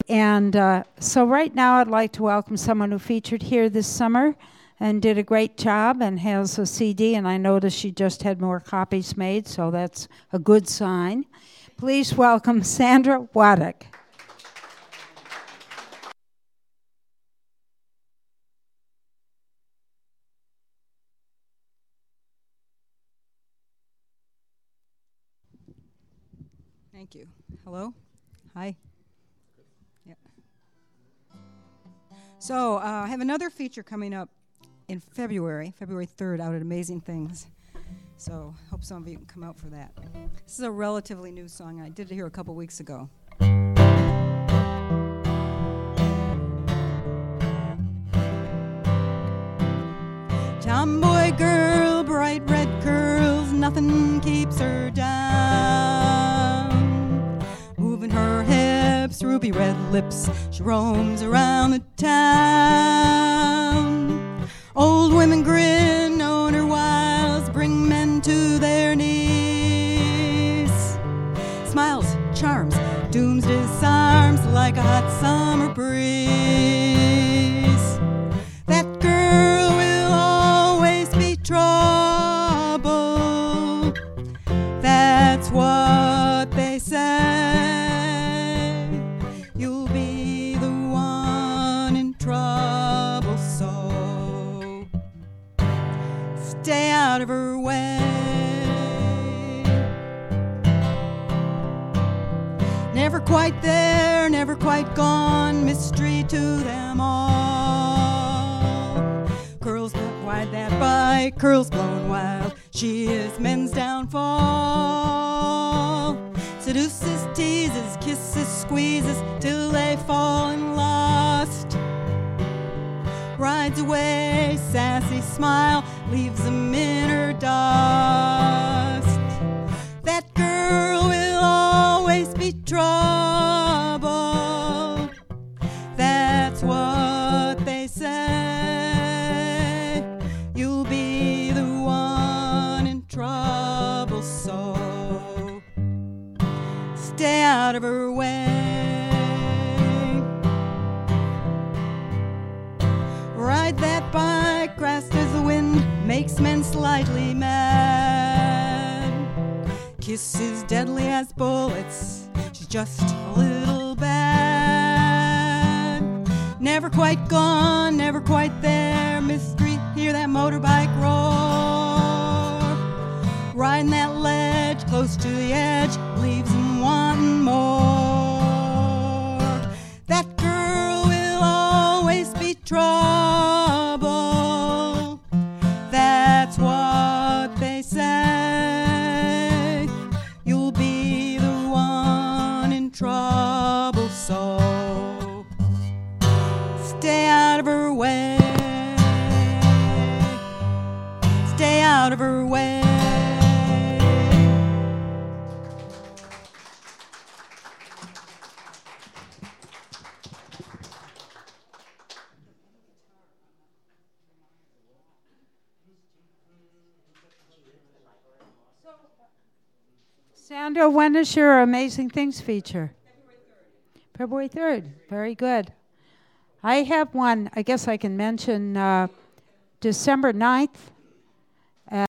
And so right now I'd like to welcome someone who featured here this summer and did a great job and has a CD, and I noticed she just had more copies made, so that's a good sign. Please welcome Sandra Waddick. Thank you. Hello? Hi. Yeah. So I have another feature coming up in February 3rd, out at Amazing Things. So hope some of you can come out for that. This is a relatively new song. I did it here a couple weeks ago. Tomboy girl, bright red curls, nothing keeps her down. Moving her hips, ruby red lips, she roams around the town. Old women grin, knowing her wiles, bring men to their knees. Smiles, charms, dooms disarms like a hot summer breeze. That girl will always be trouble. That's what they say. You'll be the one in trouble, so stay out of her way. Never quite there, never quite gone, mystery to them all. Curls blown wide that bike, curls blown wild, she is men's downfall. Seduces, teases, kisses, squeezes, till they fall and lost. Rides away, sassy smile, leaves them in her dust. That girl will always be trouble. That's what they say. You'll be the one in trouble, so stay out of her way. Ride that bike, crest as the wind, makes men slightly mad. Kisses deadly as bullets, she's just a little bad. Never quite gone, never quite there, mystery, hear that motorbike roar. Riding that ledge, close to the edge, leaves them wanting more. That girl will always be trouble. That's what they say. You'll be the one in trouble, so stay out of her way. Stay out of her way. Sandra, when is your Amazing Things feature? February 3rd. Very good. I have one, I guess I can mention December 9th.